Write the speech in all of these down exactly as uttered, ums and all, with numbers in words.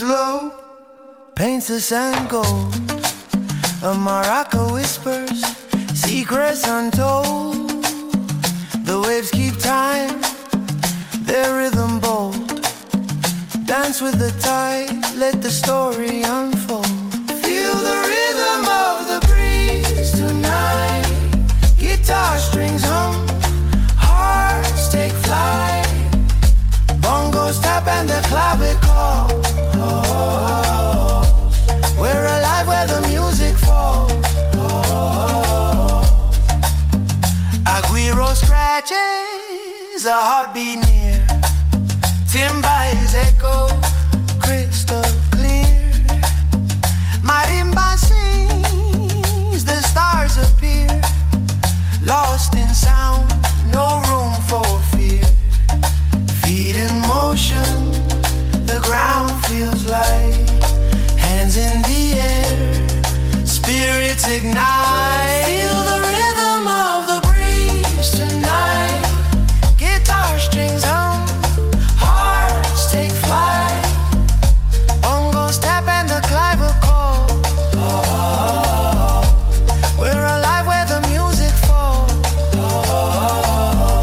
slow paints the sand gold. A maraca whispers secrets untold. The waves keep time, their rhythm bold. Dance with the tide, let the story unfold. Feel the rhythm of the breeze tonight. Guitar strings hum, hearts take flight. Bongos tap and the clavicle. Oh, we're alive where the music falls. Oh, Aguero scratches a heartbeat near. Timba's echo crystal clear. Marimba sings, the stars appear. Lost in sound, no room for fear. Feet in motion, the ground feels light. Hands in the air, spirits ignite. Feel the rhythm of the breeze tonight. Guitar strings hum, hearts take flight. Bongos tap and the clavicle. Oh, we're alive where the music falls. Oh,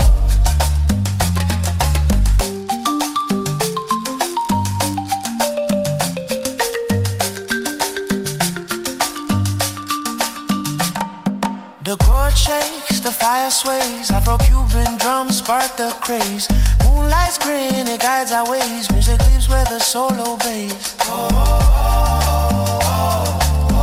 the chord shakes, the fire sways. Afro-Cuban drums spark the craze. Moonlight's grin, it guides our ways. Music leaves where the soul obeys. Oh, oh, oh,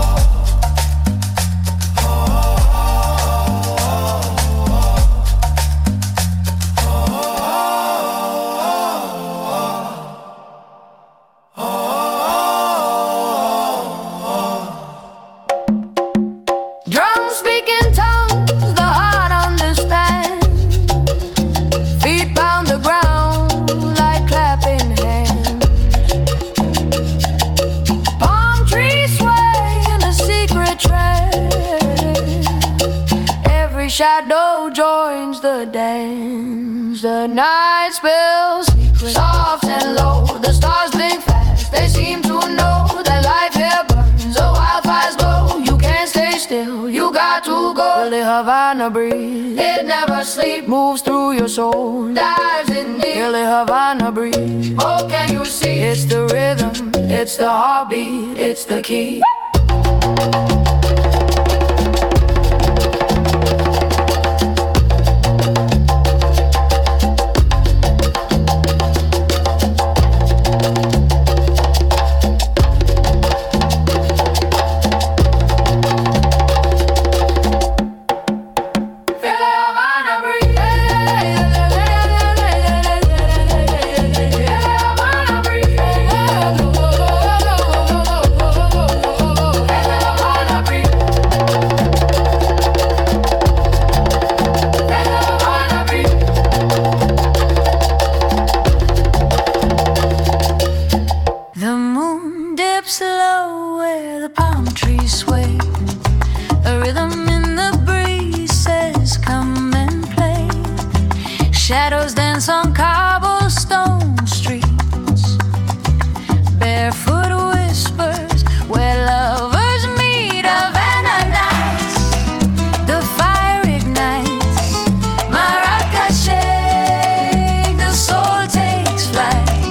Drums speak in tongues, the heart understands. Feet pound the ground like clapping hands. Palm trees sway in a secret trance. Every shadow joins the dance. The night spills secret, soft and low. The stars blink fast, they seem to know that life here burns. The wildfires glow, you can't stay still, you got to go. The Havana breeze, it never sleeps, moves through your soul, dives in deep. The Havana breeze, oh can you see? It's the rhythm, it's the heartbeat, it's the key. Shadows dance on cobblestone streets. Barefoot whispers where lovers meet. Havana nights, the fire ignites. Maraca shake, the soul takes flight.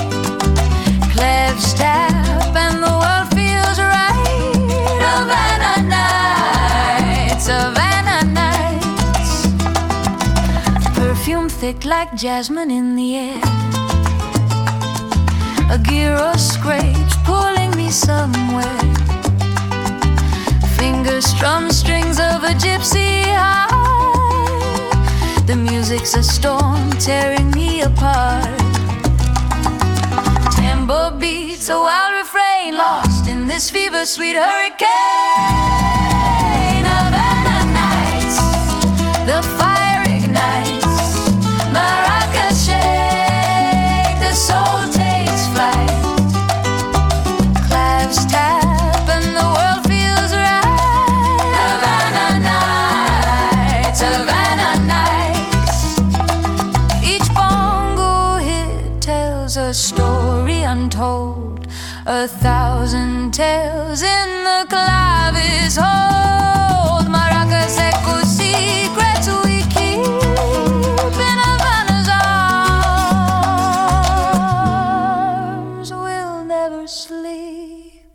Clefs tap and the world feels right. Havana nights, Havana nights. Perfume thick like jasmine in the air. A gyro scrapes, pulling me somewhere. Fingers strum strings of a gypsy heart. The music's a storm tearing me apart. Tempo beats, a wild refrain, lost in this fever sweet hurricane. Havana nights, the fire ignites. Maraca shake, the soul takes flight. Claps tap and the world feels right. Havana nights, Havana nights. Each bongo hit tells a story untold, thousand tales in the clavis hold. Maracas echo secrets we keep in Havana's arms. We'll never sleep.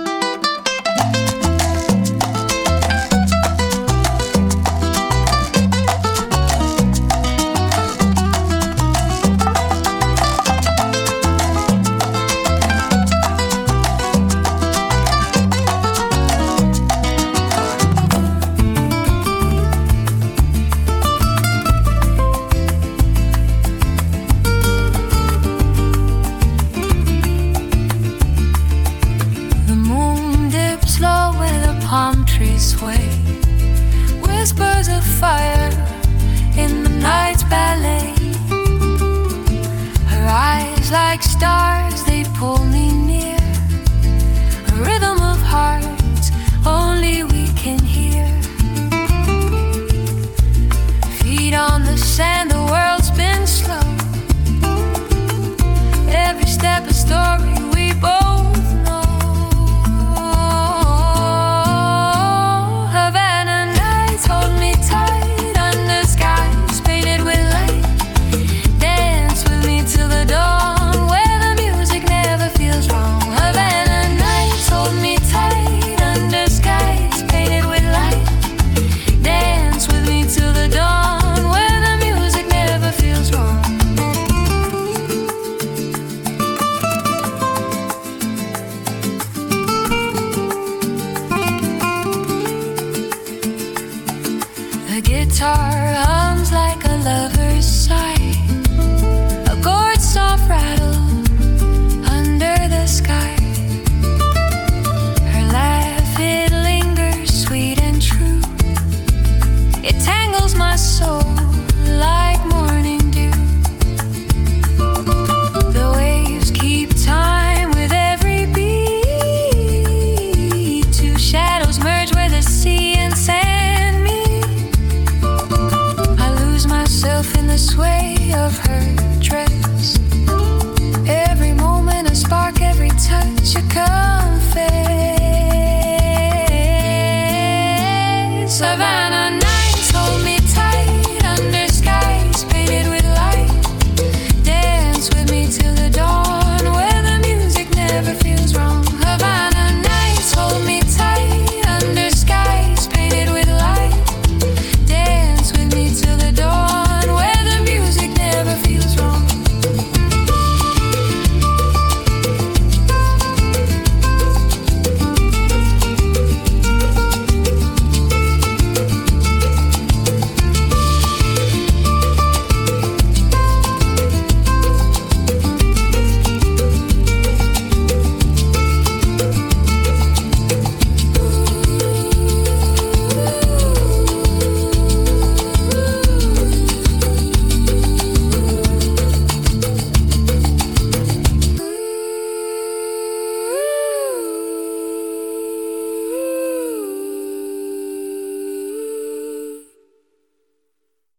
Palm trees sway, whispers of fire in the night's ballet. Her eyes like stars, they pull me near. A rhythm of hearts only we can hear. Feet on the sand, the world spins slow. Every step a story we both guitar